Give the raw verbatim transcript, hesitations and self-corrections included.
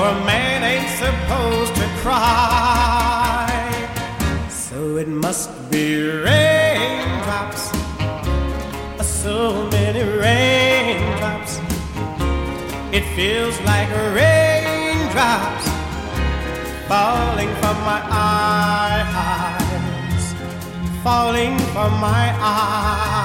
a man ain't supposed to cry. So it must be raindrops, so many raindrops. It feels like raindrops falling from my eyes, falling from my eyes.